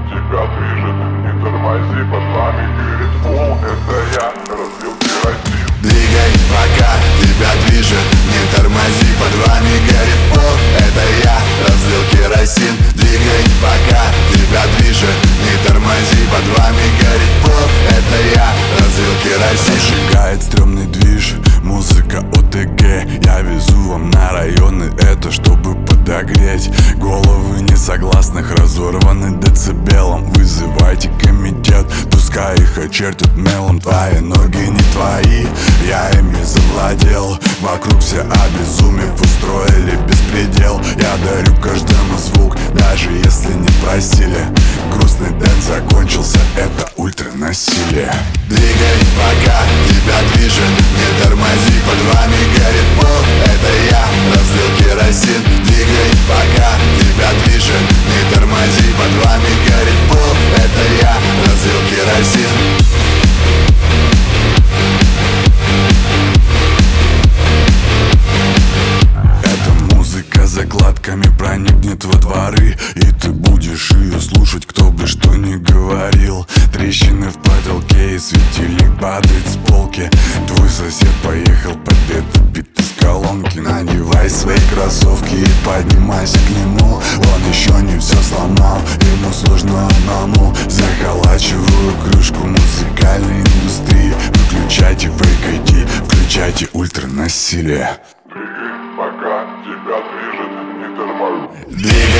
тебя движет, не тормози, под вами горит пол. Это я разлил керосин. Двигай, пока тебя движет, не тормози, под вами горит пол. Это я разлил керосин. Двигай, пока тебя движет, не тормози, под вами горит пол. Это я разлил керосин. Зажигает стрёмный движ, музыка ОТГ. Я везу вам на районы это, чтобы подогреть головы несогласных, разорваны децибелом. Вызывайте комитет, пускай их очертят мелом. Твои ноги не твои, я ими завладел. Вокруг все обезумев, устроили беспредел. Я дарю каждому звук, даже если не просили. Грустный дэнс закончился, это ультранасилие. Двигай, пока тебя движет, не тормози, под вами горит пол. Это я разлил керосин. Двигай, пока тебя движет, не тормози, под вами горит пол. Это я разлил керосин. Закладками проникнет во дворы, и ты будешь ее слушать, кто бы что ни говорил. Трещины в потолке и светильник падает с полки. Твой сосед поехал под этот бит из колонки. Надевай свои кроссовки и поднимайся к нему. Он еще не все сломал, ему сложно одному. Заколачиваю крышку музыкальной индустрии. Выключайте Fake ID, включайте ультранасилие. Двигай, пока тебя движет, не тормози. Двигай,